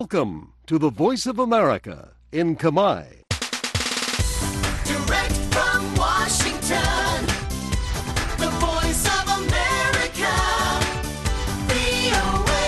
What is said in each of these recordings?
Welcome to the Voice of America in Khmer. Direct from Washington, the Voice of America, VOA.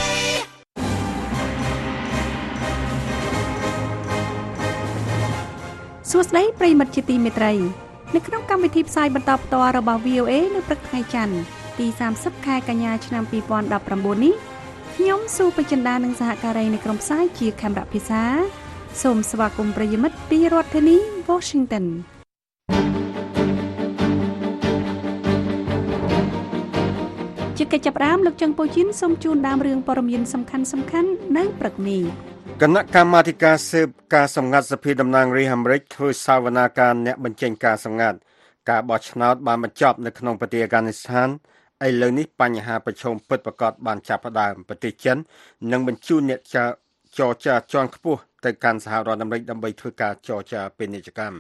សួស្តីប្រិយមិត្តជាទីមេត្រីនៅក្នុងកម្មវិធីផ្សាយបន្តផ្ទាល់របស់ VOA នៅព្រឹកថ្ងៃច័ន្ទទី30ខែកញ្ញាឆ្នាំ2019នេះខ្ញុំស៊ូបចិន្តានិងសហការីនៃក្រុមផ្សាយជាខេមរៈភាសាសូមស្វាគមន៍ប្រិយមិត្តពីរដ្ឋធានី Washington ជាកិច្ចចាប់ផ្ដើមលោកចុងពូជីនសូមជូនដើមរឿងព័ត៌មានសំខាន់ៗនៅព្រឹកនេះគណៈកម្មាធិការស៊ើបការសម្ងាត់សភាតំណាងរាស្ត្រអាមេរិកធ្វើសវនាការអ្នកបញ្ចេញការសម្ងាត់ការបោះឆ្នោតបានបញ្ចប់នៅក្នុងប្រទេសអាហ្គានីស្ថានឥឡូវនេះបញ្ហាប្រឈមពិតប្រាកដបានចាប់ផ្ដើមប្រទេសចិននិងបញ្ជូនអ្នកចរចាជាន់ខ្ពស់ទៅកាន់សហរដ្ឋអាមេរិកដើម្បីធ្វើការចរចាពាណិជ្ជកម្ម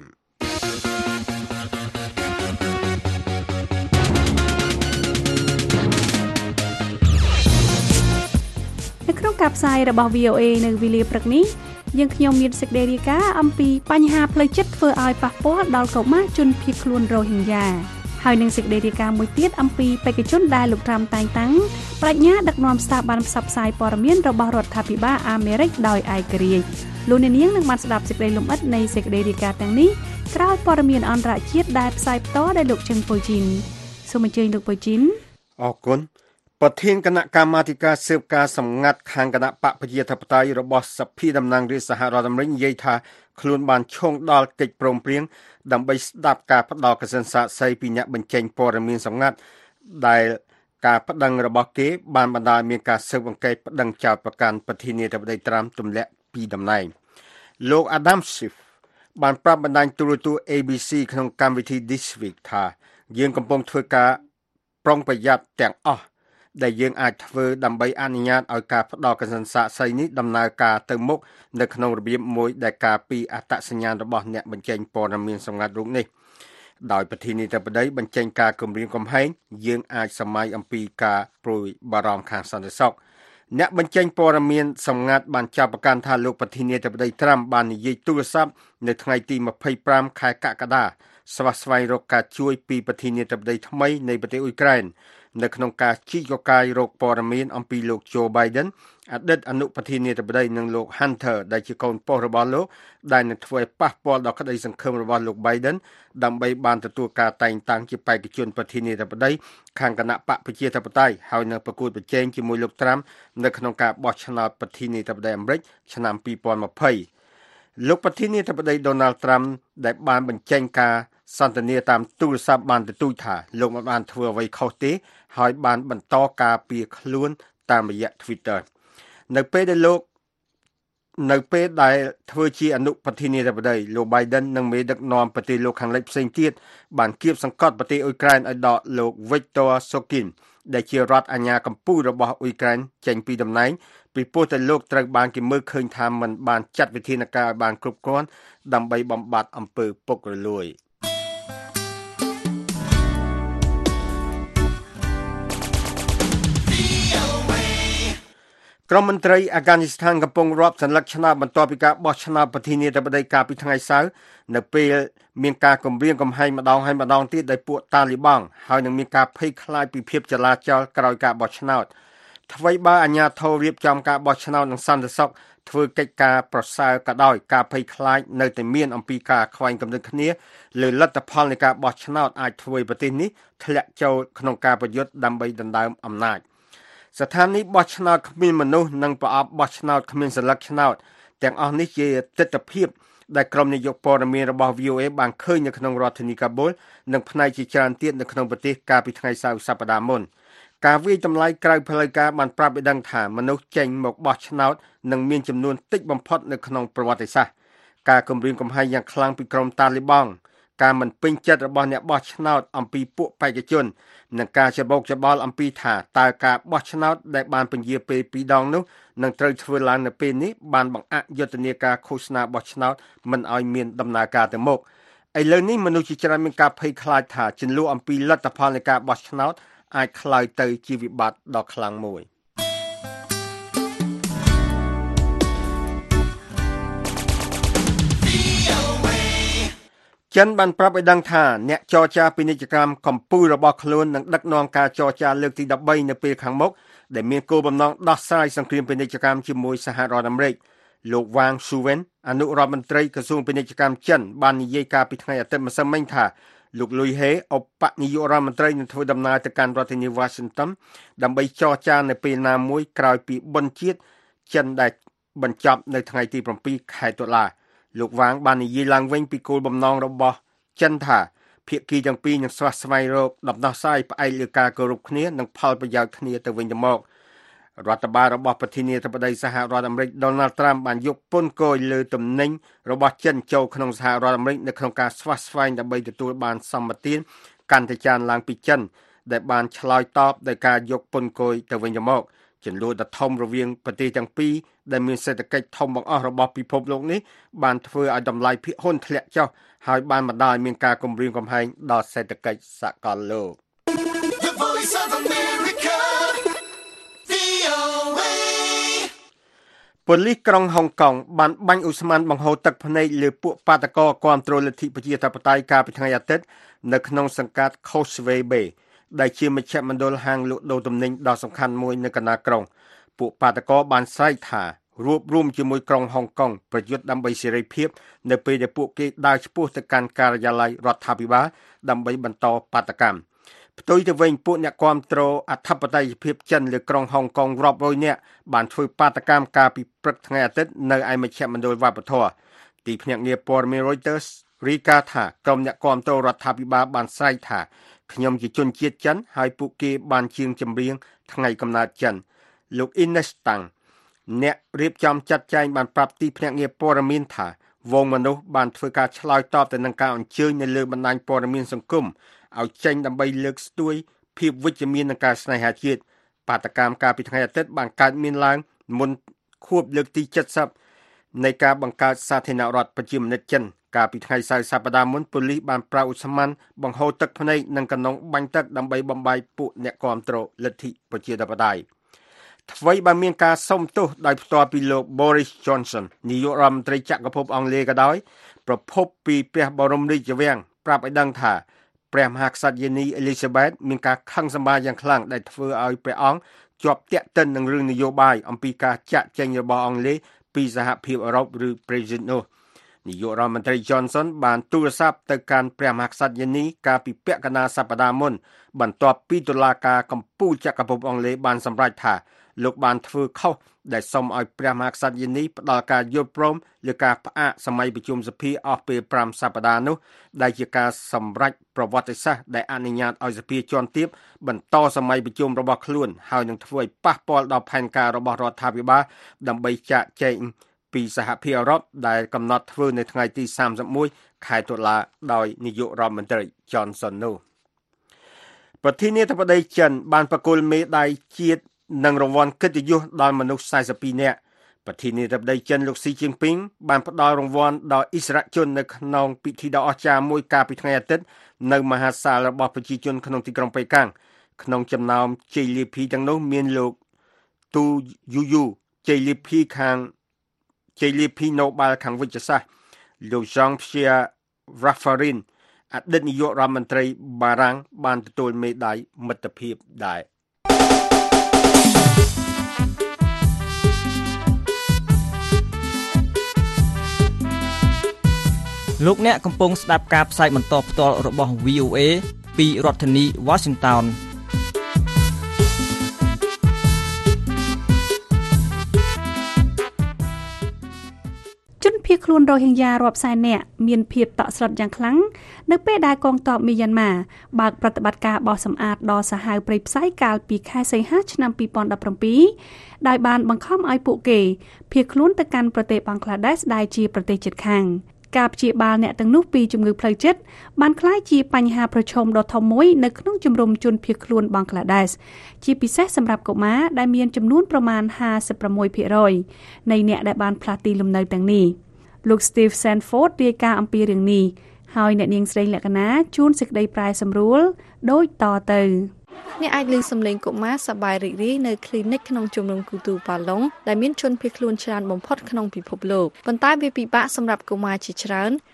នៅក្នុងការផ្សាយរបស់ VOA នៅវេលាព្រឹកនេះយើងខ្ញុំមានសេចក្តីរាយការណ៍អំពីបញ្ហាផ្លូវចិត្តធ្វើឲ្យប៉ះពាល់ដល់កុមារជនភៀសខ្លួនរ៉ូហីញ៉ាហើយនឹងសេចក្តីរាយការណ៍មួយទៀតអំពីបេក្ខជនដែលលោកត្រាំតែងតាំងប្រាជ្ញាដឹកនាំស្ថាប័នផ្សព្វផ្សាយព័ត៌មានរបស់រដ្ឋាភិបាលអាមេរិកដោយឯករាជ្យលោកអ្នកនាងនឹងបានស្ដាប់សេចក្តីលម្អិតនៃសេចក្តីរាយការណ៍ទាំងនេះក្រោយព័ត៌មានអន្តរជាតិដែលផ្សាយផ្ទាល់ដោយលោកជឹងប៉ូជីនសូមអញ្ជើញលោកប៉ូជីនអរគុណប្រធានគណៈកម្មាធិការស៊ើបការសម្ងាត់ខាងគណៈបកប្រជាធិបតេយ្យរបស់សភាតំណាងរាស្ត្រសហរដ្ឋអាមេរិកនិយាយថាខ្លួនបានឈោងដល់កិច្ចព្រមព្រៀងដើម្បីស្ដាប់ការផ្ដល់កសិនសាកសីពីអ្នកបញ្ចេញព័ត៌មានសម្ងាត់ដែលការប្តឹងរបស់គេបានបណ្ដាលមានការស៊ើបអង្កេតប្តឹងចោទប្រកាន់ប្រធានាធិបតីត្រាំទម្លាក់ពីតំណែងលោក Adam Schiff បានប្រាប់បណ្ដាញទូរទស្សន៍ ABC ក្នុងកម្មវិធី This Week ថាយើងកំពុងធ្វើការប្រុងប្រយ័ត្នទាំងអស់ដែលយើងអាចធ្វើដើម្បីអនុញ្ញាតឲ្យការផ្ដល់កសិនសាកសីនេះដំណើរការទៅមុខនៅក្នុងរបៀបមួយដែលការពីអត្តសញ្ញាណរបស់អ្នកបញ្ចេញព័ត៌មានសម្ងាត់រូបនេះដោយប្រធានាធិបតីបញ្ចេញការគម្រាមកំហែងយើងអាចសម័យអំពីការព្រួយបារម្ភខាងសន្តិសុខអ្នកបញ្ចេញព័ត៌មានសម្ងាត់បានចាប់ប្រកាន់ថាលោកប្រធានាធិបតីត្រាំបាននិយាយទូរស័ព្ទនៅថ្ងៃទី25ខែកក្កដាស្វែងរកការជួយពីប្រធានាធិបតីថ្មីនៃប្រទេសអ៊ុយក្រែននៅក្នុងការជីកកកាយរកព័ត៌មានអំពីលោក Joe Biden អតីតអនុប្រធានាធិបតីនិងលោក Hunter ដែលជាកូនប្រុសរបស់លោកដែលនឹងធ្វើឲ្យប៉ះពាល់ដល់ក្តីសង្ឃឹមរបស់លោក Biden ដើម្បីបានទទួលការតែងតាំងជាបេក្ខជនប្រធានាធិបតីខាងគណៈបកប្រជាធិបតេយ្យហើយនឹងប្រកួតប្រជែងជាមួយលោក Trump នៅក្នុងការបោះឆ្នោតប្រធានាធិបតីអាមេរិកឆ្នាំ2020លោកប្រធានាធិបតី Donald Trump ដែលបានបញ្ចេញការសន្ទនាតាមទូរស័ព្ទបានទទូចថាលោកមិនបានធ្វើអ្វីខុសទេហើយបានបន្តការពារខ្លួនតាមរយៈ Twitter នៅពេលដែលធ្វើជាអនុប្រធានាធិបតីលោក Biden និងមេដឹកនាំប្រទេសលោកខាងលិចផ្សេងទៀតបានគៀបសង្កត់ប្រទេសអ៊ុយក្រែនឲ្យដកលោក Viktor Shokin ដែលជារដ្ឋអាជ្ញាកម្ពុជារបស់អ៊ុយក្រែនចេញពីតំណែងពីព្រោះតែលោកត្រូវបានគេមើលឃើញថាមិនបានចាត់វិធានការឲ្យបានគ្រប់គ្រាន់ដើម្បីបំបត្តិអំពើពុករលួយក្រមមន្ត្រីអាហ្គានីស្ថានកំពុងរាប់សន្លឹកឆ្នោតបន្ទាប់ពីការបោះឆ្នោតប្រធានាធិបតីកាលពីថ្ងៃសៅរ៍នៅពេលមានការគំរាមកំហែងម្ដងហើយម្ដងទៀតដោយពួកតាលីបង់ហើយនឹងមានការភ័យខ្លាចពីភាពចលាចលក្រោយការបោះឆ្នោតថ្មីបើអាជ្ញាធររៀបចំការបោះឆ្នោតនឹងសន្តិសុខធ្វើកិច្ចការប្រសើរក៏ដោយការភ័យខ្លាចនៅតែមានអំពីការខ្វែងគំនិតគ្នាលើលទ្ធផលនៃការបោះឆ្នោតអាចធ្វើឲ្យប្រទេសនេះធ្លាក់ចូលក្នុងការប្រយុទ្ធដើម្បីដណ្ដើមអំណាចស្ថានីយបោះឆ្នោតគ្មានមនុស្សនិងប្រអប់បោះឆ្នោតគ្មានសន្លឹកឆ្នោតទាំងអស់នេះជាទស្សនវិជ្ជាដែលក្រុមនាយកព័ត៌មានរបស់ VOA បានឃើញនៅក្នុងរដ្ឋធានីកាប៊ុលនិងផ្នែកជាច្រើនទៀតនៅក្នុងប្រទេសកាលពីថ្ងៃសៅរ៍សប្តាហ៍មុនការវិយតម្លៃក្រៅផ្លូវការបានប្រាប់ឲ្យដឹងថាមនុស្សចេញមកបោះឆ្នោតនឹងមានចំនួនតិចបំផុតនៅក្នុងប្រវត្តិសាស្ត្រការគម្រាមកំហែងយ៉ាងខ្លាំងពីក្រុមតាលីបង់ការមិនពេញចិត្តរបស់អ្នកបោះឆ្នោតអំពីពួកបេក្ខជននិងការច្របូកច្របល់អំពីថាតើការបោះឆ្នោតដែលបានពន្យាពេល2ដងនោះនឹងត្រូវធ្វើឡើងនៅពេលនេះបានបង្អាក់យុទ្ធនាការឃោសនាបោះឆ្នោតមិនឲ្យមានដំណើរការទៅមុខឥឡូវនេះមនុស្សជាច្រើនមានការភ័យខ្លាចថាចំនួនអំពីលទ្ធផលនៃការបោះឆ្នោតអាចក្លាយទៅជាវិបត្តិដ៏ខ្លាំងមួយ កចិនបានប្រាប់ឲ្យដឹងថាអ្នកចរចាពាណិជ្ជកម្មកម្ពុជារបស់ខ្លួននឹងដឹកនាំការចរចាលើកទី13នៅពេលខាងមុខដែលមានគោលបំណងដោះស្រាយសង្គ្រាមពាណិជ្ជកម្មជាមួយសហរដ្ឋអាមេរិកលោកវ៉ាងស៊ូវិនអនុរដ្ឋមន្ត្រីក្រសួងពាណិជ្ជកម្មចិនបាននិយាយកាលពីថ្ងៃអាទិត្យម្សិលមិញថាលោកលុយហេឧបនាយករដ្ឋមន្ត្រីនឹងធ្វើដំណើរទៅកាន់រដ្ឋធានី Washington ដើម្បីចរចានៅពេលណាមួយក្រោយពីបុណ្យជាតិចិនដែលបញ្ចប់នៅថ្ងៃទី7ខែតុលាលោកវ៉ាងបាននិយាយឡើងវិញពីគោលបំណងរបស់ចិនថាភាគីទាំងពីរនឹងស្វែងរកដំណោះស្រាយផ្អែកលើការគោរពគ្នានិងផលប្រយោជន៍គ្នាទៅវិញទៅមករដ្ឋបាលរបស់ប្រធានាធិបតីសហរដ្ឋអាមេរិក Donald Trump បានយកពន្ធគយលើទំនិញរបស់ចិនចូលក្នុងសហរដ្ឋអាមេរិកនៅក្នុងការស្វែងដើម្បីទទួលបានសម្បទានកាន់តែច្រើនឡើងពីចិនដែលបានឆ្លើយតបដោយការយកពន្ធគយទៅវិញទៅមកចន្លោះដ៏ធំរវាងប្រទេសទាំងពីរដែលមានសេដ្ឋកិច្ចធំបង្អស់របស់ពិភពលោកនេះបានធ្វើឲ្យតម្លៃភាគហ៊ុនធ្លាក់ចុះហើយបានបណ្ដាលឲ្យមានការគំរាមកំហែងដល់សេដ្ឋកិច្ចសកលលោក The Voice of America, VOA. ប៉ូលីសក្រុងហុងកុងបានបាញ់ឧស្ម័នបង្ហូរទឹកភ្នែកលើពួកបាតកោគាំទ្រលទ្ធិប្រជាធិបតេយ្យកាលពីថ្ងៃអាទិត្យនៅក្នុងសង្កាត់ Causeway Bay ដែលជាមជ្ឈមណ្ឌលហាងលក់ដូរទំនិញដ៏សំខាន់មួយនៅកណ្ដាលក្រុងពួកបាតកោបានស្រែកថារួបរวมជាមួយក្រុងហុងកុងប្រយុទ្ធដើម្បីសេរីភាពនៅពេលដែលពួកគេដើរឆ្ពោះទៅកាន់ការិយាល័យរដ្ឋាភិបាលដើម្បីបន្តបាតកម្មផ្ទុយទៅវិញពួកអ្នកគាំទ្រអធិបតេយ្យភាពចិនលើក្រុងហុងកុងរាប់រយនាក់បានធ្វើបាតកម្មកាលពីព្រឹកថ្ងៃអាទិត្យនៅឯមជ្ឈមណ្ឌលវប្បធម៌ទីភ្នាក់ងារព័ត៌មាន Reuters រាយការណ៍ថាក្រុមអ្នកគាំទ្ររដ្ឋាភិបាលបានស្រែកថាខ្ញុំជាជនជាតិចិនហើយពួកគេបានជាងចម្រៀងថ្ងៃកំណើតចិនលោក Ines Tang អ្នករៀបចំចាត់ចែងបានប្រាប់ទីភ្នាក់ងារព័ត៌មានថាវងមនុស្សបានធ្វើការឆ្លើយតបទៅនឹងការអញ្ជើញនៅលើបណ្ដាញព័ត៌មានសង្គមឲ្យចេញដើម្បីលើកស្ទួយភាពវិជ្ជមាននៃការស្នេហាជាតិបាតកម្មកាលពីថ្ងៃអាទិត្យបានកើតមានឡើងមុនខួបលើកទី70នៃការបង្កើតសាធារណរដ្ឋប្រជាមានិតចិនកាលពីថ្ងៃសៅរ៍សប្តាហ៍មុនប៉ូលីសបានប្រើឧស្ម័នបង្ហូរទឹកភ្នែកនិងកណ្ដុងបាញ់ទឹកដើម្បីបំបាយពួកអ្នកគាំទ្រលទ្ធិប្រជាធិបតេយ្យថ្មីបើមានការសុំទោសដោយផ្ទាល់ពីលោក Boris Johnson នាយករដ្ឋមន្ត្រីចក្រភពអង់គ្លេសក៏ដោយប្រភពពីព្រះបរមរាជវាំងប្រាប់ឲ្យដឹងថាព្រះមហាក្សត្រយានី Elizabeth មានការខឹងសម្បារយ៉ាងខ្លាំងដែលធ្វើឲ្យព្រះអង្គជាប់ទាក់ទិននឹងរឿងនយោបាយអំពីការចាក់ចែងរបស់អង់គ្លេសពីសហភាពអឺរ៉ុបឬ Brexit នោះនាយករដ្ឋមន្ត្រី Johnson បានទូរស័ព្ទទៅកាន់ព្រះមហាក្សត្រយានីកាលពីពាក់កណ្ដាលសប្តាហ៍មុនបន្ទាប់ពីតុលាការកំពូលចក្រភពអង់គ្លេសបានសម្រេចថាលោកបានធ្វើខុសដែលសុំឲ្យព្រះមហាក្សត្រយានីផ្ដល់ការយល់ព្រមលើការផ្អាកសម័យប្រជុំសភាអស់ពេល5សប្តាហ៍នោះដែលជាការសម្រេចប្រវត្តិសាស្ត្រដែលអនុញ្ញាតឲ្យសភាជាន់ទាបបន្តសម័យប្រជុំរបស់ខ្លួនហើយនឹងធ្វើឲ្យប៉ះពាល់ដល់ផែនការរបស់រដ្ឋាភិបាលដើម្បីចាកចែងពីសហភាពអឺរ៉ុបដែលកំណត់ធ្វើនៅថ្ងៃទី31ខែតុលាដោយនាយករដ្ឋមន្ត្រី Johnson នោះប្រធានាធិបតីចិនបានប្រគល់មេដាយជាតិនិងរង្វាន់កិត្តិយសដល់មនុស្ស42នាក់ប្រធានាធិបតីចិនលោកស៊ីជីនពីងបានផ្ដល់រង្វាន់ដល់អិសរាជជននៅក្នុងពិធីដ៏អស្ចារ្យមួយកាលពីថ្ងៃអាទិត្យនៅមហាសាលរបស់ប្រជាជនក្នុងទីក្រុងប៉េកាំងក្នុងចំណោមជ័យលាភីទាំងនោះមានលោកទូយូយូជ័យលាភី Nobel ខាងវិទ្យាសាស្ត្រលោក Jean-Pierre Raffarin អតីតនាយករដ្ឋមន្ត្រីបារាំងបានទទួលមេដាយមិត្តភាពដែរលោកអ្នកកំពុងស្ដាប់ការផ្សាយបន្តផ្ទាល់របស់ VOA ពីរដ្ឋធានី Washington ជនភៀសខ្លួនរ៉ូហិញយ៉ារាប់សែននាក់មានភាពតក់ស្លុតយ៉ាងខ្លាំងនៅពេលដែលកងទ័ពមីយ៉ាន់ម៉ាបើកប្រតិបត្តិការបោះសម្អាតដ៏សាហាវព្រៃផ្សៃកាលពីខែសីហាឆ្នាំ2017ដោយបានបង្ខំឲ្យពួកគេភៀសខ្លួនទៅកាន់ប្រទេសបង់ក្លាដេសដែលជាប្រទេសជិតខាងការព្យាបាលអ្នកទាំងនោះពីជំងឺផ្លូវចិត្តបានក្លាយជាបញ្ហាប្រឈមដ៏ធំមួយនៅក្នុងជំរំជនភៀសខ្លួនបង់ក្លាដេសជាពិសេសសម្រាប់កុមារដែលមានចំនួនប្រមាណ 56% នៃអ្នកដែលបានផ្លាស់ទីលំនៅទាំងនេះលោក Steve Sanford រាយការណ៍អំពីរឿងនេះហើយអ្នកនាងស្រីលក្ខណាជួនសេចក្តីប្រែសម្រួលដូចតទៅអ្នកអាចឮសំឡេងកុមារសប្បាយរីករាយនៅ clinic ក្នុងជំរំគូទូប៉ាឡុងដែលមានជនភៀសខ្លួនច្រើនបំផុតក្នុងពិភពលោកប៉ុន្តែវាពិបាកសម្រាប់កុមារជាច្រើន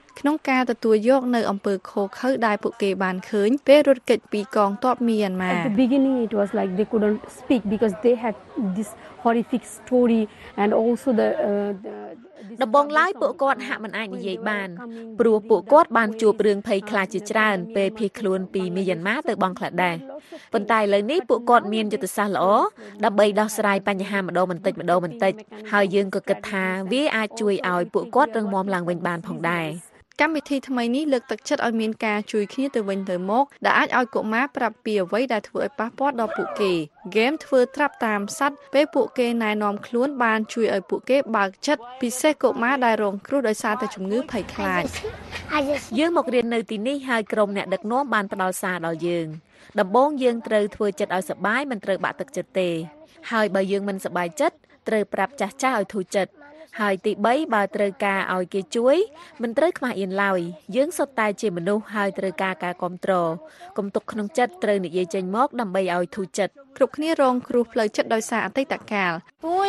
ក្នុងការទទួលយកនៅអំពើឃោរឃៅដែលពួកគេបានឃើញពេលរត់គេចពីកងទ័ពមីយ៉ាន់ម៉ា At the beginning it was like they couldn't speak because they had this horrific story and also the ដំបងឡើយពួកគាត់ហាក់មិនអាចនិយាយបានព្រោះពួកគាត់បានជួបរឿងភ័យខ្លាចជាច្រើនពេលភៀសខ្លួនពីមីយ៉ាន់ម៉ាទៅបង់ក្លាដេសប៉ុន្តែឥឡូវនេះពួកគាត់មានយុទ្ធសាស្ត្រល្អដើម្បីដោះស្រាយបញ្ហាម្ដងបន្តិចហើយយើងក៏គិតថាវាអាចជួយឲ្យពួកគាត់រឹងមាំឡើងវិញបានផងដែរកម្មវិធីថ្មីនេះលើកទឹកចិត្តឲ្យមានការជួយគ្នាទៅវិញទៅមកដែលអាចឲ្យកុមារប្រាប់ពីអ្វីដែលធ្វើឲ្យប៉ះពាល់ដល់ពួកគេហ្គេមធ្វើត្រាប់តាមសត្វពេលពួកគេណែនាំខ្លួនបានជួយឲ្យពួកគេបើកចិត្តពិសេសកុមារដែលរងគ្រោះដោយសារតែជំងឺភ័យខ្លាចយើងមករៀននៅទីនេះហើយក្រុមអ្នកដឹកនាំបានផ្ដល់សារដល់យើងដំបូងយើងត្រូវធ្វើចិត្តឲ្យសប្បាយមិនត្រូវបាក់ទឹកចិត្តទេហើយបើយើងមិនសប្បាយចិត្តត្រូវប្រាប់ចាស់ៗឲ្យធូរចិត្តហើយទី3បើត្រូវការឲ្យគេជួយមិនត្រូវខ្មាស់អៀនឡើយយើងសុទ្ធតែជាមនុស្សហើយត្រូវការការគាំទ្រកុំទុកក្នុងចិត្តត្រូវនិយាយចេញមកដើម្បីឲ្យធូរចិត្តគ្រប់គ្នារងគ្រោះផ្លូវចិត្តដោយសារអតីតកាល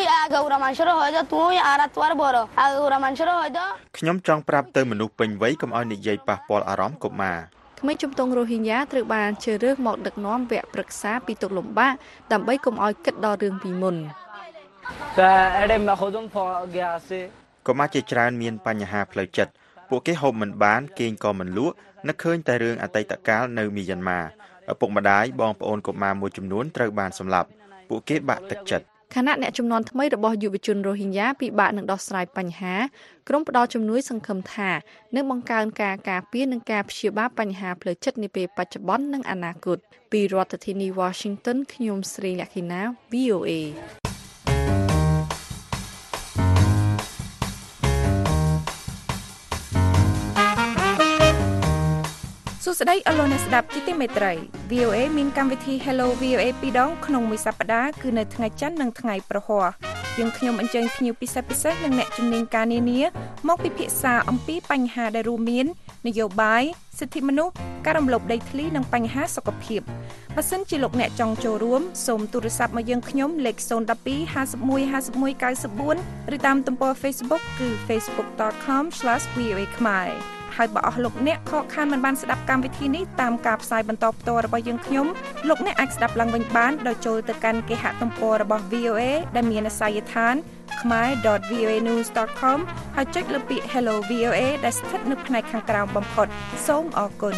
ខ្ញុំចង់ប្រាប់ទៅមនុស្សពេញវ័យកុំឲ្យនិយាយប៉ះពាល់អារម្មណ៍កុមារក្មេងជំទង់រ៉ូហីញ៉ាត្រូវបានជ្រើសរើសមកដឹកនាំវគ្គប្រឹក្សាពីទុក្ខលំបាកដើម្បីកុំឲ្យគិតដល់រឿងពីមុនកុមារជាច្រើនមានបញ្ហាផ្លូវចិត្តពួកគេហូបមិនបានគេងក៏មិនលក់នឹកឃើញតែរឿងអតីតកាលនៅមីយ៉ាន់ម៉ាឪពុកម្ដាយបងប្អូនកុមារមួយចំនួនត្រូវបានសម្លាប់ពួកគេបាក់ទឹកចិត្តខណៈអ្នកជំនាន់ថ្មីរបស់យុវជនរ៉ូហីញ៉ាពិបាកនឹងដោះស្រាយបញ្ហាក្រុមផ្ដល់ជំនួយសង្ឃឹមថានឹងបង្កើនការការពារនិងការព្យាបាលបញ្ហាផ្លូវចិត្តនាពេលបច្ចុប្បន្ននិងអនាគតពីរដ្ឋធានី Washington ខ្ញុំស្រីលក្ខិណា VOA សួស្តីអស់លោកអ្នកស្ដាប់ជាទីមេត្រី VOA មានកម្មវិធី Hello VOA 2ដងក្នុងមួយសប្តាហ៍គឺនៅថ្ងៃច័ន្ទនិងថ្ងៃប្រហ័សយើងខ្ញុំអញ្ជើញភ្ញៀវពិសេសនិងអ្នកជំនាញការនានាមកពិភាក្សាអំពីបញ្ហាដែលរួមមាននយោបាយសិទ្ធិមនុស្សការរំលោភដីធ្លីនិងបញ្ហាសុខភាពបើសិនជាលោកអ្នកចង់ចូលរួមសូមទូរស័ព្ទមកយើងខ្ញុំលេខ012 51 51 94ឬតាមទំព័រ Facebook គឺ facebook.com/voa ខ្មែរហើយបើអស់លោកអ្នកខកខានមិនបានស្ដាប់កម្មវិធីនេះតាមការផ្សាយបន្តផ្ទាល់របស់យើងខ្ញុំលោកអ្នកអាចស្ដាប់ឡើងវិញបានដោយចូលទៅកាន់គេហទំព័ររបស់ VOA ដែលមានអាសយដ្ឋាន khmer.voanews.com ហើយចុចលើពាក្យ Hello VOA ដែលស្ថិតនៅផ្នែកខាងក្រោមបំផុតសូមអរគុណ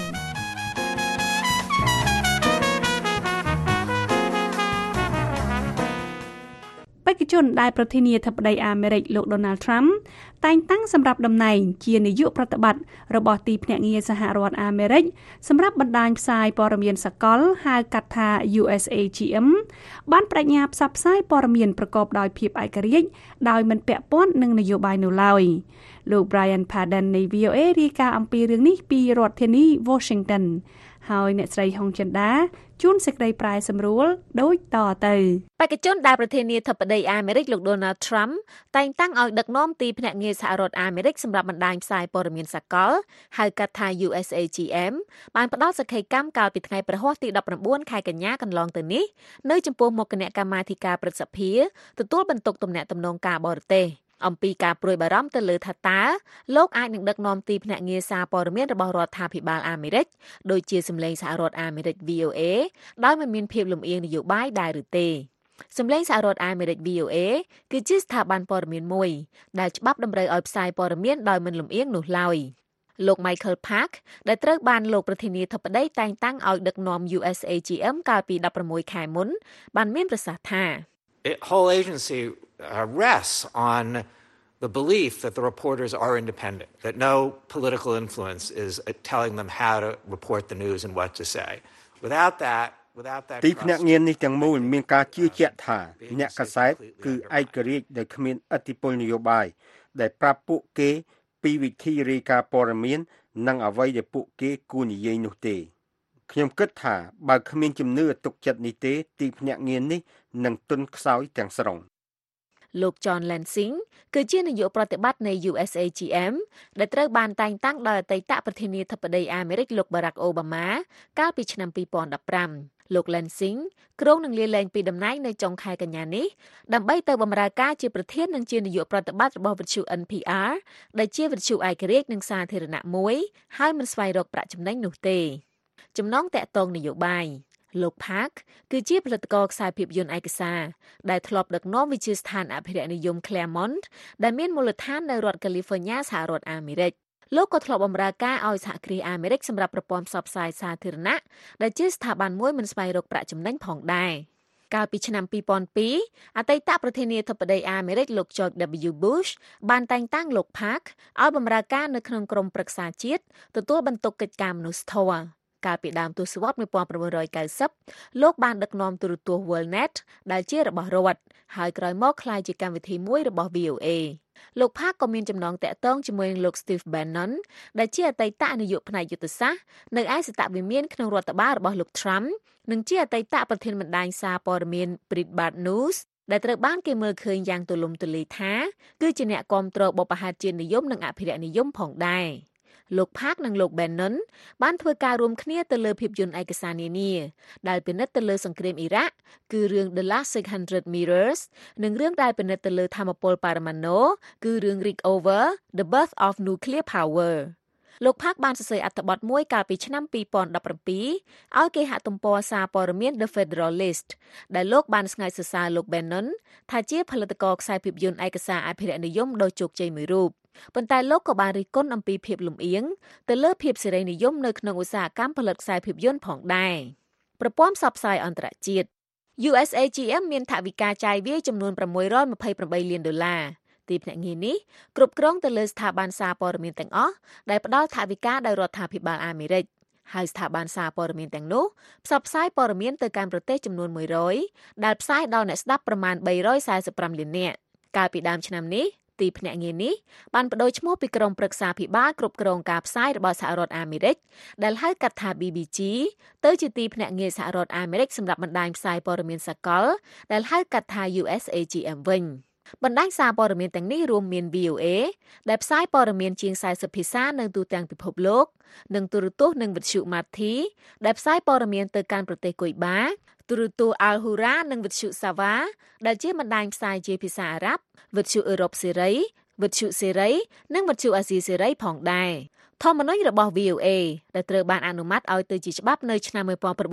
បេក្ខជនដែលប្រធានាធិបតីអាមេរិកលោក Donald Trump តែងតាំងសម្រាប់តំណែងជានាយកប្រតិបត្តិរបស់ទីភ្នាក់ងារសហរដ្ឋអាមេរិកសម្រាប់បណ្ដាញផ្សាយព័ត៌មានសកលហៅកាត់ថា USAGM បានបញ្ញាផ្សព្វផ្សាយព័ត៌មានប្រកបដោយភាពឯករាជ្យដោយមិនពាក់ព័ន្ធនឹងនយោបាយនោះឡើយលោក Brian Padden នៃ VOA រាយការណ៍អំពីរឿងនេះពីរដ្ឋធានី Washington ហើយអ្នកស្រីហុងចិន្តាជួនសេចក្តីប្រែសម្រួលដូចតទៅបេក្ខជនដែលប្រធានាធិបតីអាមេរិកលោក Donald Trump តែងតាំងឲ្យដឹកនាំទីភ្នាក់ងារសហរដ្ឋអាមេរិកសម្រាប់បណ្ដាញផ្សាយព័ត៌មានសកលហៅកាត់ថា USAGM បានផ្ដល់សក្ខីកម្មកាលពីថ្ងៃប្រហ័សទី19ខែកញ្ញាកន្លងទៅនេះនៅចំពោះមុខគណៈកម្មាធិការព្រឹទ្ធសភាទទួលបន្ទុកទំនាក់ទំនងការបរទេសអំពីការព្រួយបារម្ភទៅលើថាតើលោកអាចនឹងដឹកនាំទីភ្នាក់ងារសារព័ត៌មានរបស់រដ្ឋាភិបាលអាមេរិកដូចជាសម្លេងសហរដ្ឋអាមេរិក VOA ដោយមិនមានភាពលំអៀងនយោបាយដែរឬទេសម្លេងសហរដ្ឋអាមេរិក VOA គឺជាស្ថាប័នព័ត៌មានមួយដែលច្បាប់តម្រូវឲ្យផ្សាយព័ត៌មានដោយមិនលំអៀងនោះឡើយលោក Michael Park ដែលត្រូវបានលោកប្រធានាធិបតីតែងតាំងឲ្យដឹកនាំ USAGM កាលពី16ខែមុនបានមានប្រសាសន៍ថា whole agency rests on the belief that the reporters are independent, that no political influence is telling them how to report the news and what to say. Without that ទីភ្នាក់ងារនេះទាំងមូលមានការជឿជាក់ថាអ្នកកាសែតគឺឯករាជ្យដែលគ្មានឥទ្ធិពលនយោបាយដែលប្រាប់ពួកគេពីវិធីរាយការណ៍ព័ត៌មាននិងអ្វីដែលពួកគេគួរនិយាយនោះទេខ្ញុំគិតថាបើគ្មានជំនឿទុកចិត្តនេះទេទីភ្នាក់ងារនេះនឹងទន់ខ្សោយទាំងស្រុងលោក John Lansing គឺជានាយកប្រតិបត្តិនៃ USAGM ដែលត្រូវបានតែងតាំងដោយអតីតប្រធានាធិបតីអាមេរិកលោក Barack Obama កាលពីឆ្នាំ 2015 លោក Lansing គ្រោងនឹងលាលែងពីតំណែងនៅចុងខែកញ្ញានេះដើម្បីទៅបម្រើការជាប្រធាននិងជានាយកប្រតិបត្តិរបស់វិទ្យុ NPR ដែលជាវិទ្យុឯករាជ្យនិងសាធារណៈមួយហើយមិនស្វែងរកប្រាក់ចំណេញនោះទេចំណងតាក់ទងនយោបាយលោក Park គឺជាផលិតករខ្សែភាពយន្តឯកសារដែលធ្លាប់ដឹកនាំវិទ្យាស្ថានអភិរក្សនិយម Claremont ដែលមានមូលដ្ឋាននៅរដ្ឋ California សហរដ្ឋអាមេរិកលោកក៏ធ្លាប់បម្រើការឲ្យសហគ្រាសអាមេរិកសម្រាប់ប្រព័ន្ធផ្សព្វផ្សាយសាធារណៈដែលជាស្ថាប័នមួយមិនស្វែងរកប្រាក់ចំណេញផងដែរកាលពីឆ្នាំ 2002 អតីតប្រធានាធិបតីអាមេរិកលោក George W. Bush បានតែងតាំងលោក Park ឲ្យបម្រើការនៅក្នុងក្រុមប្រឹក្សាជាតិទទួលបន្ទុកកិច្ចការមនុស្សធម៌កាលពីដើមទសវត្សរ៍ 1990 លោកបានដឹកនាំទូរទស្សន៍ WorldNet ដែលជារបស់រដ្ឋហើយក្រោយមកក្លាយជាកម្មវិធីមួយរបស់ VOA លោក Park ក៏មានចំណងតាក់ទងជាមួយនឹងលោក Steve Bannon ដែលជាអតីតនាយកផ្នែកយុទ្ធសាស្ត្រនៅឯស្ថាប័នមានក្នុងរដ្ឋបាលរបស់លោក Trump និងជាអតីតប្រធានបណ្ដាញសារព័ត៌មាន Breitbart News ដែលត្រូវបានគេមើលឃើញយ៉ាងទូលំទូលាយថាគឺជាអ្នកគាំទ្របបផាតជាតិនិយមនិងអភិរក្សនិយមផងដែរលោក Park និងលោក Bannon បានធ្វើការរួមគ្នាទៅលើភាពយន្តឯកសារនានាដែលពិនិត្យទៅលើសង្គ្រាមអ៊ីរ៉ាក់គឺរឿង The Last 600 Meters និងរឿងដែលពិនិត្យទៅលើថាមពលបរមាណូគឺរឿង Rickover The Birth of Nuclear Power លោក Park បានសរសេរអត្ថបទមួយកាលពីឆ្នាំ 2017 ឲ្យគេហទំព័រសារព័ត៌មាន The Federalist ដែលលោកបានស្ងើចសរសើរលោក Bannon ថាជាផលិតករខ្សែភាពយន្តឯកសារអភិរក្សនិយមដ៏ជោគជ័យមួយរូបប៉ុន្តែលោកក៏បានរិះគន់អំពីភាពលំអៀងទៅលើភាពសេរីនិយមនៅក្នុងឧស្សាហកម្មផលិតខ្សែភាពយន្តផងដែរប្រព័ន្ធផ្សព្វផ្សាយអន្តរជាតិ USAGM មានថវិកាចាយវាយចំនួន$628 លានទីភ្នាក់ងារនេះគ្រប់គ្រងទៅលើស្ថាប័នសារព័ត៌មានទាំងអស់ដែលផ្ដល់ថវិកាដោយរដ្ឋាភិបាលអាមេរិកហើយស្ថាប័នសារព័ត៌មានទាំងនោះផ្សព្វផ្សាយព័ត៌មានទៅកាន់ប្រទេសចំនួន100ដែលផ្សាយដល់អ្នកស្ដាប់ប្រមាណ345លាននាក់កាលពីដើមឆ្នាំនេះទីភ្នាក់ងារនេះបានបដូរឈ្មោះពីក្រុមប្រឹក្សាភិបាលគ្រប់គ្រងការផ្សាយរបស់សហរដ្ឋអាមេរិកដែលហៅកាត់ថា BBG ទៅជាទីភ្នាក់ងារសហរដ្ឋអាមេរិកសម្រាប់បណ្ដាញផ្សាយព័ត៌មានសកលដែលហៅកាត់ថា USAGM វិញបណ្ដាញសារព័ត៌មានទាំងនេះរួមមាន VOA ដែលផ្សាយព័ត៌មានជាង40ភាសានៅទូទាំងពិភពលោកនិងទូរទស្សន៍និងវិទ្យុ Marti ដែលផ្សាយព័ត៌មានទៅកាន់ប្រទេសគុយបាទូរទស្សន៍ Al Hura និងវិទ្យុ Sava ដែលជាបណ្ដាញផ្សាយជាភាសាអារ៉ាប់វិទ្យុអឺរ៉ុបសេរីវិទ្យុសេរីនិងវិទ្យុអាស៊ីសេរីផងដែរធម្មនុញ្ញរបស់ VOA ដែលត្រូវបានអនុម័តឲ្យទៅជាច្បាប់នៅឆ្នាំ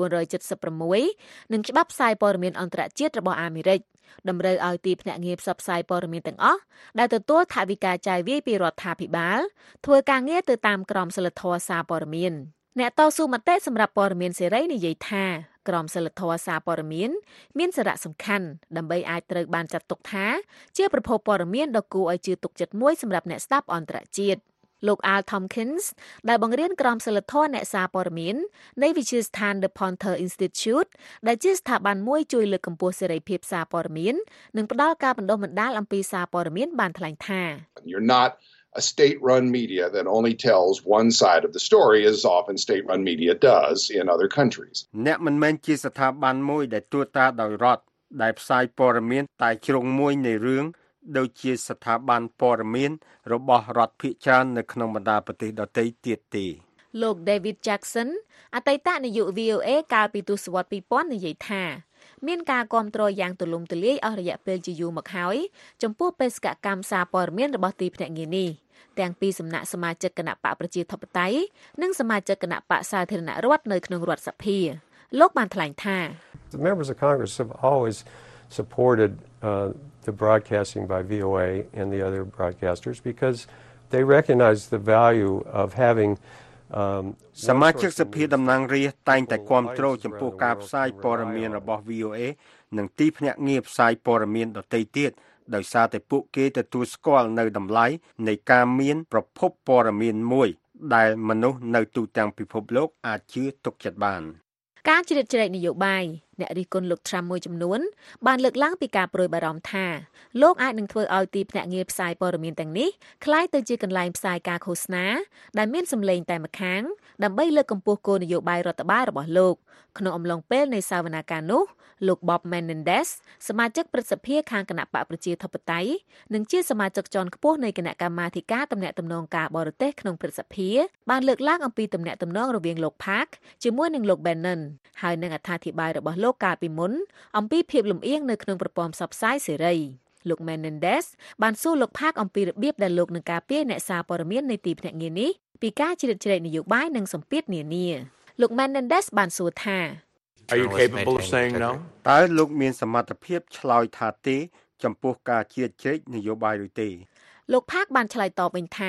1976 និងច្បាប់ផ្សាយព័ត៌មានអន្តរជាតិរបស់អាមេរិកតម្រូវឲ្យទីភ្នាក់ងារផ្សព្វផ្សាយព័ត៌មានទាំងអស់ដែលទទួលថវិកាចាយវាយពីរដ្ឋាភិបាលធ្វើការងារទៅតាមក្រមសីលធម៌សារព័ត៌មានអ្នកតស៊ូមតិសម្រាប់ព័ត៌មានសេរីនិយាយថាក្រមសីលធម៌សារព័ត៌មានសារៈសំខាន់ដើម្បីអាចត្រូវបានចាត់ទុកថាជាប្រភពព័ត៌មានដ៏គួរឲ្យជឿទុកចិត្តមួយសម្រាប់អ្នកស្ដាប់អន្តរជាតិលោក Al Tompkins ដែលបង្រៀនក្រមសីលធម៌អ្នកសារព័ត៌មាននៃវិទ្យាស្ថាន The Ponter Institute ដែលជាស្ថាប័នមួយជួយលើកកម្ពស់សេរីភាពសារព័ត៌មាននិងផ្ដល់ការបណ្ដុះបណ្ដាលអំពីសារព័ត៌មានបានថ្លែងថា You're not a state-run media that only tells one side of the story as often state-run media does in other countries. អ្នកមិនមែនជាស្ថាប័នមួយដែលត្រួតត្រាដោយរដ្ឋដែលផ្សាយព័ត៌មានតែជ្រុងមួយនៃរឿងដូចជាស្ថាប័នព័ត៌មានរបស់រដ្ឋភាគច្រើននៅក្នុងបណ្ដាប្រទេសដទៃទៀតទេលោក David Jackson អតីតនាយក VOA កាលពីទសវត្សរ៍ 2000 និយាយថាមានការគាំទ្រយ៉ាងទូលំទូលាយអស់រយៈពេលជាយូរមកហើយចំពោះបេសកកម្មសារព័ត៌មានរបស់ទីភ្នាក់ងារនេះទាំងពីសំណាក់សមាជិកគណៈបកប្រជាធិបតេយ្យនិងសមាជិកគណៈបកសាធារណរដ្ឋនៅក្នុងរដ្ឋសភាលោកបានថ្លែងថា The members of Congress have always supported the broadcasting by VOA and the other broadcasters because they recognize the value of having សមាជិកសភាតំណាងរាស្ត្រតែងតែគាំទ្រចំពោះការផ្សាយព័ត៌មានរបស់ VOA និងទីភ្នាក់ងារផ្សាយព័ត៌មានដទៃទៀតដោយសារតែពួកគេទទួលស្គាល់នៅតម្លៃនៃការមានប្រភពព័ត៌មានមួយដែលមនុស្សនៅទូទាំងពិភពលោកអាចជឿទុកចិត្តបានការជ្រៀតជ្រែកនយោបាយអ្នករិះគន់លោក Trump មួយចំនួនបានលើកឡើងពីការប្រួយបារម្ភថាលោកអាចនឹងធ្វើឲ្យទីភ្នាក់ងារផ្សាយព័ត៌មានទាំងនេះក្លាយទៅជាកន្លែងផ្សាយការឃោសនាដែលមានសម្លេងតែម្ខាងដើម្បីលើកកម្ពស់គោលនយោបាយរដ្ឋបាលរបស់លោកក្នុងអំឡុងពេលនៃសវនកម្មនោះលោក Bob Menendez សមាជិកព្រឹទ្ធសភាខាងគណៈបកប្រជាធិបតេយ្យនិងជាសមាជិកជាន់ខ្ពស់នៃគណៈកម្មាធិការទំនាក់ទំនងការបរទេសក្នុងព្រឹទ្ធសភាបានលើកឡើងអំពីទំនាក់ទំនងរវាងលោក Park ជាមួយនឹងលោក Bannon ហើយនឹងអត្ថាធិប្បាយរបស់លោកកាលពីមុនអំពីភាពលំអៀងនៅក្នុងប្រព័ន្ធផ្សព្វផ្សាយសេរីលោក Menendez បានសួរលោក Park អំពីរបៀបដែលលោកនឹងការពារអ្នកសារព័ត៌មាននៃទីភ្នាក់ងារនេះពីការជ្រៀតជ្រែកនយោបាយនិងសម្ពាធនានាលោក Menendez បានសួរថា Are you capable of saying no? តើលោកមានសមត្ថភាពឆ្លើយថាទេចំពោះការជ្រៀតជ្រែកនយោបាយឬទេលោក Park បានឆ្លើយតបវិញថា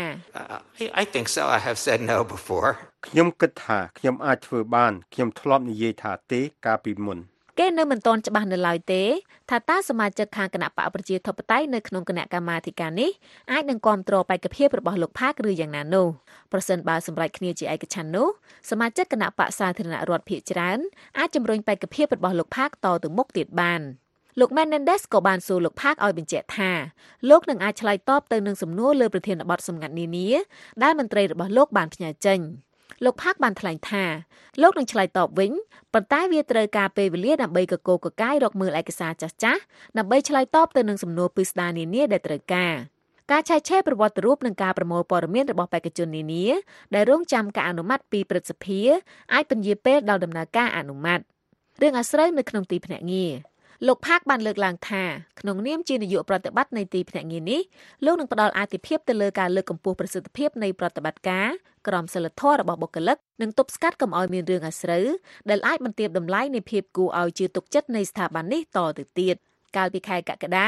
I think so. I have said no before. ខ្ញុំគិតថាខ្ញុំអាចធ្វើបានខ្ញុំធ្លាប់និយាយថាទេកាលពីមុនគេនៅមិនទាន់ច្បាស់នៅឡើយទេថាតើសមាជិកខាងគណៈបកប្រជាធិបតេយ្យនៅក្នុងគណៈកម្មាធិការនេះអាចនឹងគាំទ្របេក្ខភាពរបស់លោក Park ឬយ៉ាងណានោះប្រសិនបើសម្រេចគ្នាជាឯកច្ឆន្ទនោះសមាជិកគណៈបកសាធារណរដ្ឋភាគច្រើនអាចជំរុញបេក្ខភាពរបស់លោក Park តទៅមុខទៀតបានលោក Menendez ក៏បានសួរលោក Park ឲ្យបញ្ជាក់ថាលោកនឹងអាចឆ្លើយតបទៅនឹងសំណួរលើប្រធានបទសម្ងាត់នានាដែលមន្ត្រីរបស់លោកបានផ្ញើចេញលោក Park បានថ្លែងថាលោកនឹងឆ្លើយតបវិញប៉ុន្តែវាត្រូវការពេលវេលាដើម្បីកកកកាយរកមើលឯកសារចាស់ៗដើម្បីឆ្លើយតបទៅនឹងសំណួរពិស្ដារនានាដែលត្រូវការឆែកឆេរប្រវត្តិរូបនិងការប្រមូលព័ត៌មានរបស់បេក្ខជននានាដែលរងចាំការអនុម័តពីព្រឹទ្ធសភាអាចពន្យាពេលដល់ដំណើរការអនុម័តរឿងអាស្រូវនៅក្នុងទីភ្នាក់ងារលោក Park បានលើកឡើងថាក្នុងនាមជានាយកប្រតិបត្តិនៃទីភ្នាក់ងារនេះលោកនឹងផ្ដល់អាទិភាពទៅលើការលើកកម្ពស់ប្រសិទ្ធភាពនៃប្រតិបត្តិការក្រមសីលធម៌របស់បុគ្គលិកនិងទប់ស្កាត់កុំឲ្យមានរឿងអាស្រូវដែលអាចបន្ទាបតម្លៃនៃភាពគួរឲ្យជឿទុកចិត្តនៃស្ថាប័ននេះតទៅទៀតកាលពីខែកក្កដា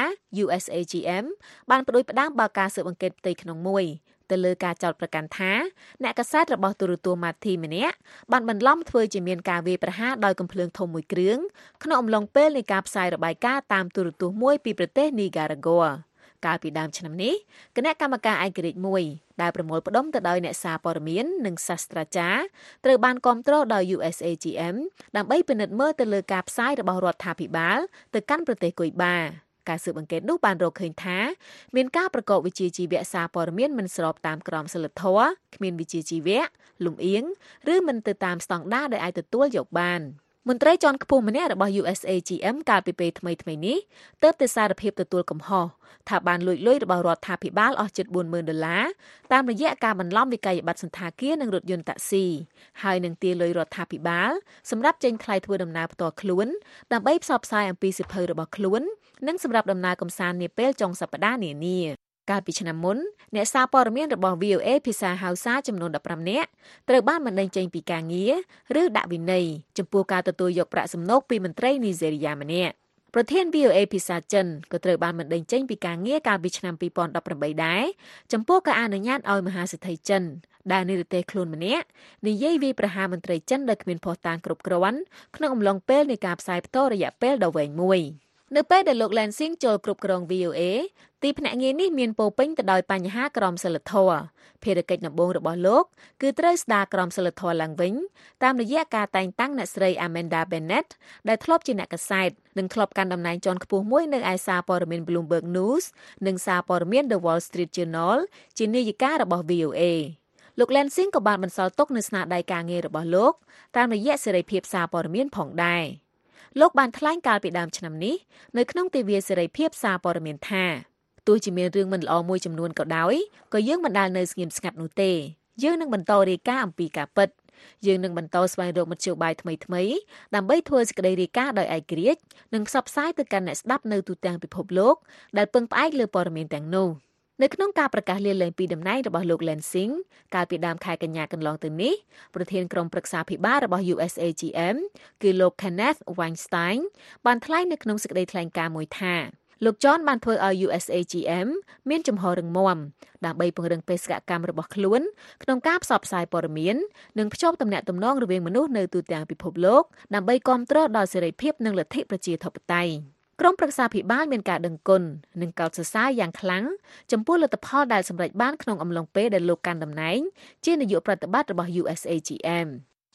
USAGM បានផ្ដួចផ្ដើមបើកការស៊ើបអង្កេតផ្ទៃក្នុងមួយទៅលើការចោទប្រកាន់ថាអ្នកកាសែតរបស់ទូរទស្សន៍ Marty ម្នាក់បានបន្លំធ្វើជាមានការវាយប្រហារដោយកាំភ្លើងធំមួយគ្រឿងក្នុងអំឡុងពេលនៃការផ្សាយរបាយការណ៍តាមទូរទស្សន៍មួយពីប្រទេស Nicaragua កាលពីដើមឆ្នាំនេះគណៈកម្មការឯករាជ្យមួយដែលប្រមូលផ្ដុំទៅដោយអ្នកសារព័ត៌មាននិងសាស្ត្រាចារ្យត្រូវបានគាំទ្រដោយ USAGM ដើម្បីពិនិត្យមើលទៅលើការផ្សាយរបស់រដ្ឋាភិបាលទៅកាន់ប្រទេសគុយបាការស៊ើបអង្កេតនោះបានរកឃើញថាមានការប្រកបវិជ្ជាជីវៈសារព័ត៌មានមិនស្របតាមក្រមសីលធម៌គ្មានវិជ្ជាជីវៈលំអៀងឬមិនទៅតាមស្តង់ដារដែលអាចទទួលយកបានមន្ត្រីជាន់ខ្ពស់ម្នាក់របស់ USAGM កាលពីពេលថ្មីៗនេះទើបតែសារភាពទទួលកំហុសថាបានលួចលុយរបស់រដ្ឋាភិបាលអស់ជិត$40,000តាមរយៈការបន្លំវិក័យប័ត្រសណ្ឋាគារនិងរថយន្តតាក់ស៊ីហើយនឹងទារលុយរដ្ឋាភិបាលសម្រាប់ចេញថ្លៃធ្វើដំណើរផ្ទាល់ខ្លួនដើម្បីផ្សព្វផ្សាយអំពីសិភៅរបស់ខ្លួននិងសម្រាប់ដំណើរកម្សាន្តនាពេលចុងសប្តាហ៍នានាកាលពីឆ្នាំមុនអ្នកសារព័ត៌មានរបស់ VOA ភាសាហៅសាចំនួន15នាក់ត្រូវបានបណ្តេញចេញពីការងារឬដាក់វិន័យចំពោះការទទួលយកប្រាក់សំណូកពីមន្ត្រីនីហ្សេរីយ៉ាម្នាក់ប្រធាន VOA ភាសាចិនក៏ត្រូវបានបណ្តេញចេញពីការងារកាលពីឆ្នាំ2018ដែរចំពោះការអនុញ្ញាតឲ្យមហាសេដ្ឋីចិនដែលនិរទេសខ្លួនម្នាក់និយាយវាយប្រហារមន្ត្រីចិនដោយគ្មានភស្តុតាងគ្រប់គ្រាន់ក្នុងអំឡុងពេលនៃការផ្សាយផ្ទាល់រយៈពេលដ៏វែងមួយនៅពេលដែលលោក Lansing ចូលគ្រប់គ្រង VOA ទីភ្នាក់ងារនេះមានពោពេញទៅដោយបញ្ហាក្រមសីលធម៌ភារកិច្ចដំបូងរបស់លោកគឺត្រូវស្ដារក្រមសីលធម៌ឡើងវិញតាមរយៈការតែងតាំងអ្នកស្រី Amanda Bennett ដែលធ្លាប់ជាអ្នកកាសែតនិងធ្លាប់កាន់តំណែងជាន់ខ្ពស់មួយនៅឯសារព័ត៌មាន Bloomberg News និងសារព័ត៌មាន The Wall Street Journal ជានាយិការបស់ VOA លោក Lansing ក៏បានបន្សល់ទុកនូវស្នាដៃការងាររបស់លោកតាមរយៈសេរីភាពសារព័ត៌មានផងដែរលោកបានថ្លែងកាលពីដើមឆ្នាំនេះនៅក្នុងទិវាសេរីភាពសារព័ត៌មានថាទោះជាមានរឿងមិនល្អមួយចំនួនក៏ដោយក៏យើងមិនដែលនៅស្ងៀមស្ងាត់នោះទេយើងនឹងបន្តរាយការណ៍អំពីការពិតយើងនឹងបន្តស្វែងរកមធ្យោបាយថ្មីៗដើម្បីធ្វើសេចក្តីរាយការណ៍ដោយឯករាជ្យនិងផ្សព្វផ្សាយទៅកាន់អ្នកស្ដាប់នៅទូទាំងពិភពលោកដែលពឹងផ្អែកលើព័ត៌មានទាំងនោះនៅក្នុងការប្រកាសលាលែងពីតំណែងរបស់លោក Lansing កាលពីដើមខែកញ្ញាកន្លងទៅនេះប្រធានក្រុមប្រឹក្សាភិបាលរបស់ USAGM គឺលោក Kenneth Weinstein បានថ្លែងនៅក្នុងសេចក្តីថ្លែងការណ៍មួយថាលោក John បានធ្វើឲ្យ USAGM មានជំហររឹងមាំដើម្បីពង្រឹងបេសកកម្មរបស់ខ្លួនក្នុងការផ្សព្វផ្សាយព័ត៌មាននិងភ្ជាប់ទំនាក់ទំនងរវាងមនុស្សនៅទូទាំងពិភពលោកដើម្បីគាំទ្រដល់សេរីភាពនិងលទ្ធិប្រជាធិបតេយ្យក្រុមប្រឹក្សាភិបាលមានការដឹងគុណនិងកោតសរសើរយ៉ាងខ្លាំងចំពោះលទ្ធផលដែលសម្រេចបានក្នុងអំឡុងពេលដែលលោកកាន់តំណែងជានាយកប្រតិបត្តិរបស់ USAGM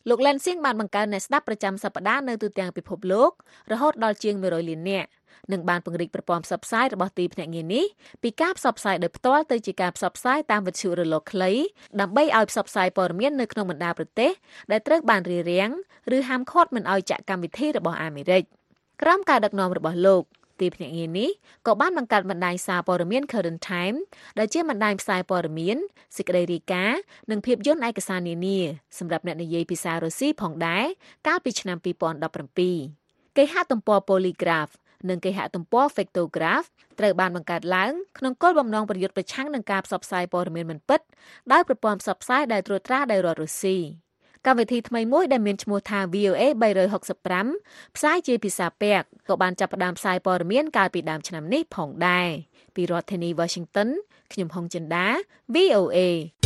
លោក Lansing បានបង្កើនអ្នកស្ដាប់ប្រចាំសប្តាហ៍នៅទូទាំងពិភពលោករហូតដល់ជាង100 លាននាក់និងបានពង្រីកប្រព័ន្ធផ្សព្វផ្សាយរបស់ទីភ្នាក់ងារនេះពីការផ្សព្វផ្សាយដោយផ្ទាល់ទៅជាការផ្សព្វផ្សាយតាមវិទ្យុរលកខ្លីដើម្បីឲ្យផ្សព្វផ្សាយព័ត៌មាននៅក្នុងបណ្ដាប្រទេសដែលត្រូវបានរារាំងឬហាមឃាត់មិនឲ្យចាក់កម្មវិធីរបស់អាមេរិកក្រោមការដឹកនាំរបស់លោកទីភ្នាក់ងារនេះក៏បានបង្កើតបណ្ដាញសារព័ត៌មាន Current Time ដែលជាបណ្ដាញផ្សាយព័ត៌មានសេចក្តីរាយការណ៍និងភាពយន្តឯកសារនានាសម្រាប់អ្នកនិយាយភាសារុស្ស៊ីផងដែរកាលពីឆ្នាំ2017គេហទំព័រ Polygraph និងគេហទំព័រ Factograph ត្រូវបានបង្កើតឡើងក្នុងគោលបំណងប្រយុទ្ធប្រឆាំងនឹងការផ្សព្វផ្សាយព័ត៌មានមិនពិតដោយប្រព័ន្ធផ្សព្វផ្សាយដែលត្រួតត្រាដោយរដ្ឋរុស្ស៊ីកម្មវិធីថ្មីមួយដែលមានឈ្មោះថា VOA 365ផ្សាយជាភាសាប៉ែកក៏បានចាប់ផ្ដើមផ្សាយព័ត៌មានកាលពីដើមឆ្នាំនេះផងដែរពីរដ្ឋធានី Washington ខ្ញុំហុងចិន្តា VOA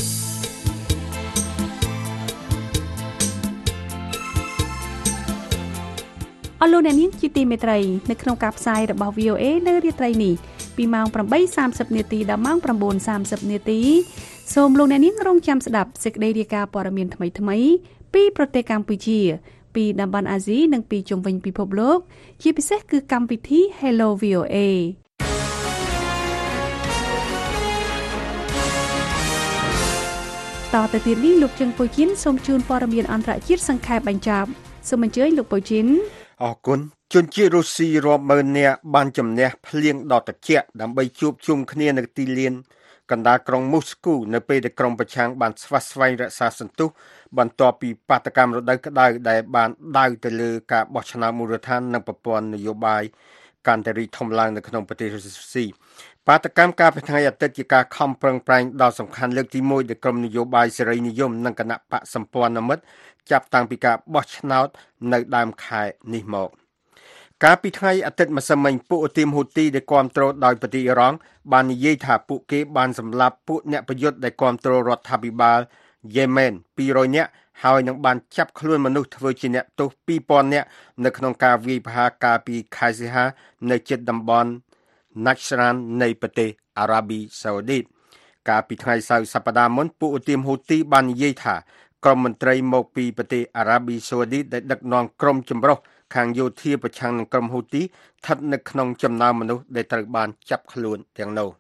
អស់លោកអ្នកនាងជាទីមេត្រីនៅក្នុងការផ្សាយរបស់ VOA នៅរាត្រីនេះពីម៉ោង 8:30 នាទីដល់ម៉ោង 9:30 នាទីសូមលោកអ្នកនាងរងចាំស្ដាប់សេចក្តីរាយការណ៍ព័ត៌មានថ្មីៗពីប្រទេសកម្ពុជាពីតំបន់អាស៊ីនិងពីជុំវិញពិភពលោកជាពិសេសគឺកម្មវិធី Hello VOA តទៅទៀតនេះលោកជឹងពុយជីនសូមជូនព័ត៌មានអន្តរជាតិសង្ខេបបញ្ចប់សូមអញ្ជើញលោកពុយជីនអរគុណជនជាតិរុស្ស៊ីរាប់ម៉ឺននាក់បានជំនះភ្លៀងដ៏ត្រជាក់ដើម្បីជួបជុំគ្នានៅទីលានកណ្ដាលក្រុងមូស្គូនៅពេលដែលក្រុមប្រឆាំងបានស្វាស្វែងរក្សាសន្ទុះបន្ទាប់ពីបាតកម្មរដូវក្តៅដែលបានដាវទៅលើការបោះឆ្នោតមូលដ្ឋាននិងប្រព័ន្ធនយោបាយកាន់តែរីកធំឡើងនៅក្នុងប្រទេសរុស្ស៊ីបាតកម្មកាលពីថ្ងៃអាទិត្យជាការខំប្រឹងប្រែងដ៏សំខាន់លើកទី1ដែលក្រុមនយោបាយសេរីនិយមនិងគណៈបកសម្ព័ន្ធមិត្តចាប់តាំងពីការបោះឆ្នោតនៅដើមខែនេះមកកាលពីថ្ងៃអាទិត្យម្សិលមិញពួកអ៊ូទីមហ៊ូទីដែលគាំទ្រដោយប្រទេសអ៊ីរ៉ង់បាននិយាយថាពួកគេបានសម្លាប់ពួកអ្នកប្រយុទ្ធដែលគាំទ្ររដ្ឋាភិបាលយេម៉ែន200នាក់ហើយនឹងបានចាប់ខ្លួនមនុស្សធ្វើជាអ្នកទោស 2000 នាក់នៅក្នុងការវាយប្រហារកាលពីខែសីហានៅជិតតំបន់ Najran នៃប្រទេសអារ៉ាប៊ីសាអូឌីតកាលពីថ្ងៃសៅរ៍សប្តាហ៍មុនពួកអ៊ូទីមហ៊ូទីបាននិយាយថាក្រុមមន្ត្រីមកពីប្រទេសអារ៉ាប៊ីសាអូឌីតដែលដឹកនាំក្រុមចម្រុះខាងយោធាប្រឆាំងនឹងក្រុមហ៊ូទីស្ថិតនៅក្នុងចំណោមមនុស្សដែលត្រូវបានចាប់ខ្លួនទាំងនោះ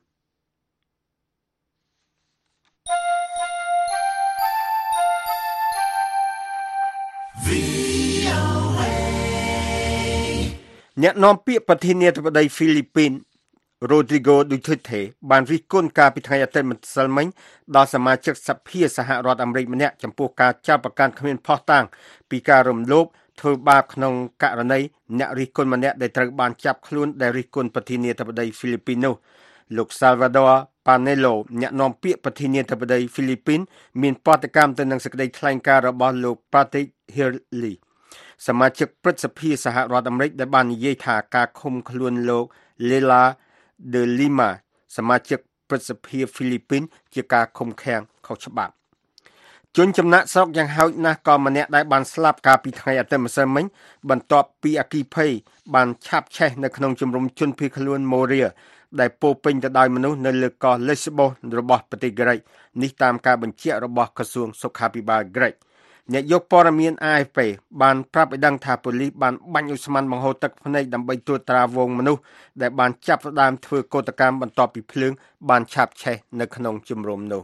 អ្នកនាំពាក្យប្រធានាធិបតីហ្វីលីពីន Rodrigo Duterte បានរិះគន់ការពីថ្ងៃអាទិត្យម្សិលមិញដល់សមាជិកសភាសហរដ្ឋអាមេរិកម្នាក់ចំពោះការចាប់ប្រកាន់គ្មានភស្តុតាងពីការរំលោភធ្វើបាបក្នុងករណីអ្នករិះគន់ម្នាក់ដែលត្រូវបានចាប់ខ្លួនដែលរិះគន់ប្រធានាធិបតីហ្វីលីពីននោះលោក Salvador Panelo អ្នកនាំពាក្យប្រធានាធិបតីហ្វីលីពីនមានបដកម្មទៅនឹងសេចក្តីថ្លែងការណ៍របស់លោក Patrick Healy សមាជិកព្រឹទ្ធសភាសហរដ្ឋអាមេរិកដែលបាននិយាយថាការឃុំខ្លួនលោក Lela de Lima សមាជិកព្រឹទ្ធសភាហ្វីលីពីនជាការឃុំឃាំងខុសច្បាប់ជនចំណាក់ស្រុកយ៉ាងហោចណាស់ក៏ម្នាក់ដែលបានស្លាប់កាលពីថ្ងៃអាទិត្យម្សិលមិញបន្ទាប់ពីអគ្គិភ័យបានឆាបឆេះនៅក្នុងជំរំជនភៀសខ្លួន Moria ដែលពោពេញទៅដោយមនុស្សនៅលើកោះ Lesbos របស់ប្រទេសក្រិកនេះតាមការបញ្ជាក់របស់ក្រសួងសុខាភិបាលក្រិកអ្នកយកព័ត៌មាន AFP បានប្រាប់ឲ្យដឹងថាប៉ូលីសបានបាញ់ឧស្ម័នបង្ហូរទឹកភ្នែកដើម្បីត្រួតត្រាវងមនុស្សដែលបានចាប់ផ្ដើមធ្វើកោតកម្មបន្ទាប់ពីភ្លើងបានឆាបឆេះនៅក្នុងជំរំនោះ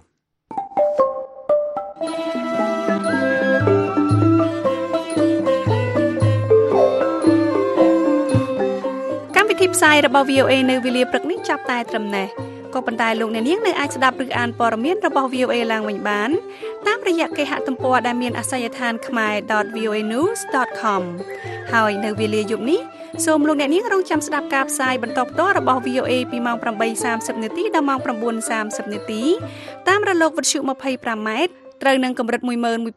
កម្មវិធីផ្សាយរបស់ VOA នៅវេលាព្រឹកនេះចាប់តែត្រឹមនេះក៏ប៉ុន្តែលោកអ្នកនាងនៅអាចស្ដាប់ឬអានព័ត៌មានរបស់ VOA ឡើងវិញបានតាមរយៈគេហទំព័រដែលមានអាសយដ្ឋាន khmer.voanews.com ហើយនៅវេលាយប់នេះសូមលោកអ្នកនាងរងចាំស្ដាប់ការផ្សាយបន្តផ្ទាល់របស់ VOA ពីម៉ោង 8:30 នាទីដល់ម៉ោង 9:30 នាទីតាមរលកវិទ្យុ 25 ម៉ែត្រត្រូវនឹងកម្រិត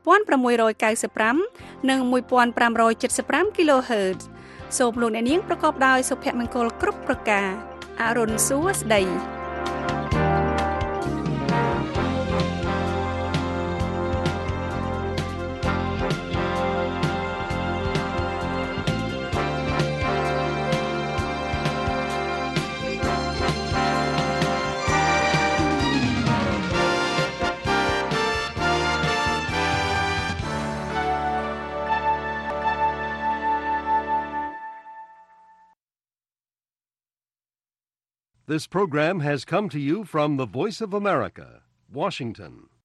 11695 និង 1575 kHz សូមលោកអ្នកនាងប្រកបដោយសុភមង្គលគ្រប់ប្រការអរុនសួស្ដី This program has come to you from the Voice of America, Washington.